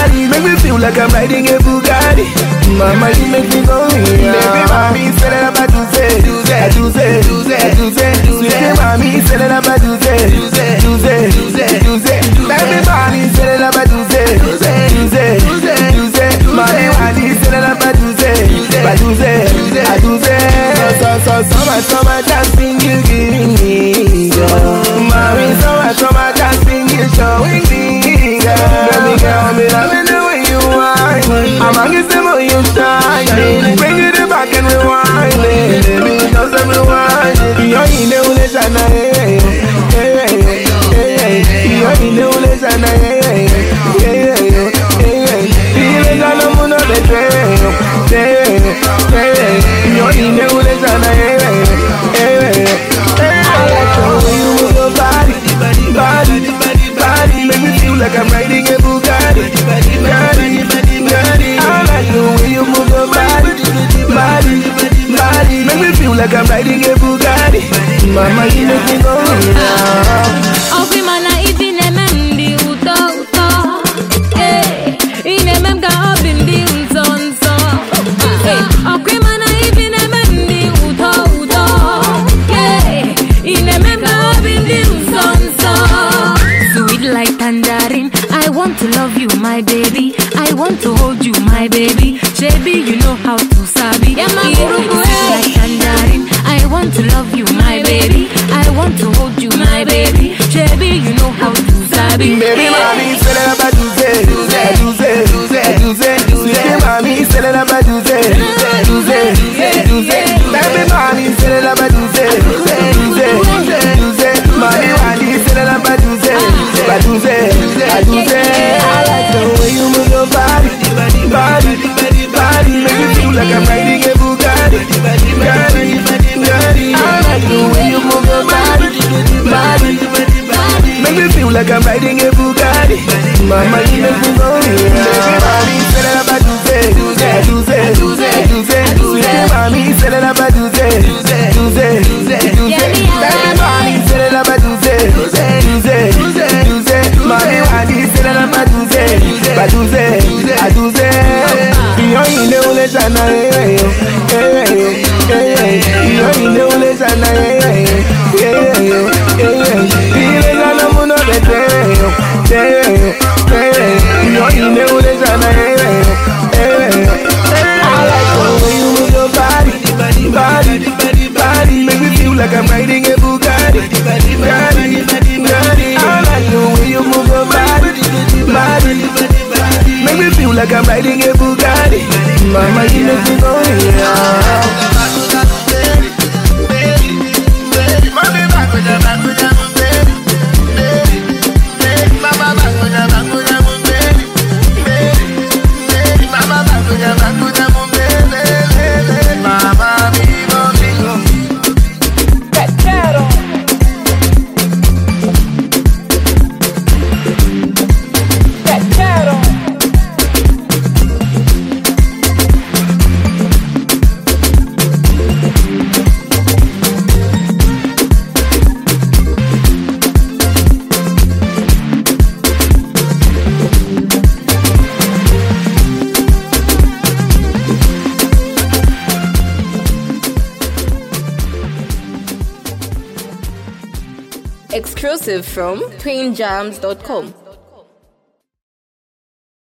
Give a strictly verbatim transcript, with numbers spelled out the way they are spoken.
Bugatti, make me feel like I'm riding a Bugatti. Mama, you make me go yeah. Baby, mommy, say that I'm about to say, do say, do say, do say, do say, sweet mommy, say that I'm about to say, do say, do say, do say, baby, mommy, say that I'm about to say, do say, do say, do say, mommy, mommy, say that I'm about to say, but do say, I do say, so so so much, so much dancing you giving me, mommy, so much, so much dancing you showing me, baby girl, me loving the way you whine, I'm hungry the way you shine, bring it back and rewind, baby, just rewind, you're in the relation, hey, hey, hey, hey, you're in the relation, hey, hey, hey, hey, feeling that I'm on the train, hey, hey, you're in the relation, hey, hey, hey, I like the way you move your body, body, body, make me feel like I'm riding a Bugatti, Bugatti, Bugatti, I like the way you move your body, body, body, make me feel like I'm riding a Bugatti, mama, you make me go yeah. Oh, we man, I even a man, the uto, uto, eh, in a man, got up in the unson, so, eh, oh, we man, I even a man, the uto, uto, eh, in a man, got up in the unson, so, sweet like tangerine, I want to love you, my baby, I want to hold you, my baby, baby, you know how to sabi, yeah, my sweet like tangerine, I want to love you, my baby, I want to hold you, my baby, baby, you know how to sabi. Baby, mommy, say that I'm about to say, do say, do say, do say, do say, sweet mommy, say that I'm about to say, do say, do say, do say, baby, mommy, say that I'm about to say, do say, do say, do say, mommy, mommy, say that I'm about to say, but do say, I do say, I like the way you move your body, body, body, make me feel like I'm riding a Bugatti, Bugatti, Bugatti, I like the way you move your body, body, make me feel like I'm riding a Bugatti, mama, you make me go yeah. Baby, mommy, say that I'm about to say, do say, do say, do say, do say, sweet mommy, say that I'm about to say, do say, do say, do say, baby, mommy, say that I'm about to say, do say, do say, do say, mommy, mommy, say that I'm about to say, but do say, I do say, you're in the relation, hey, hey, hey, hey, you're in the relation, hey, hey, hey, hey, feeling that I'm on the train, hey, hey, you're in the relation, hey, hey, I like the way you move your body, body, body, make me feel like I'm riding a Bugatti, Bugatti, Bugatti, I like the way you move your body, body, make me feel like I'm riding a Bugatti, mama, you make me go yeah. Exclusive from twin jams dot com.